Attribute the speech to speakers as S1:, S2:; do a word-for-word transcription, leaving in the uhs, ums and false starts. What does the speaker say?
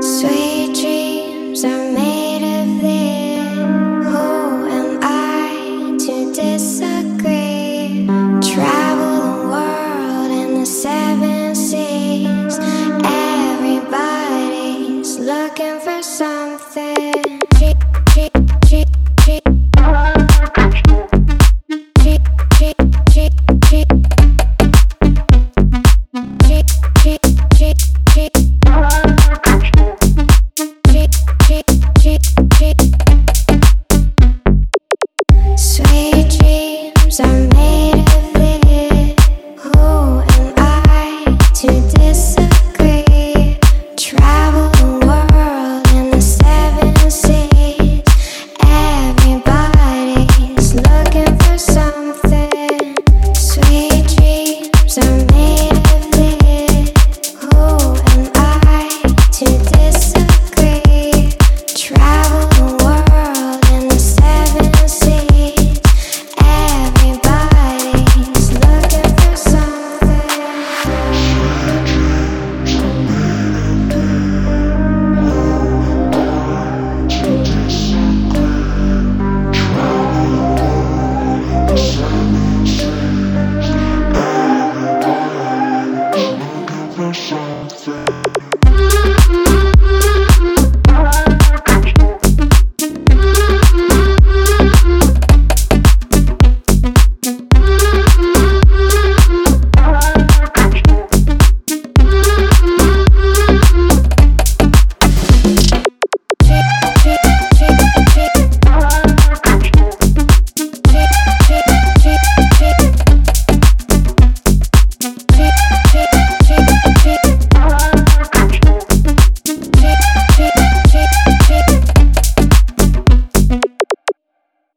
S1: Sweet dreams are made of this. Who am I to disagree? Travel the world in the seven seas. Everybody's looking for something.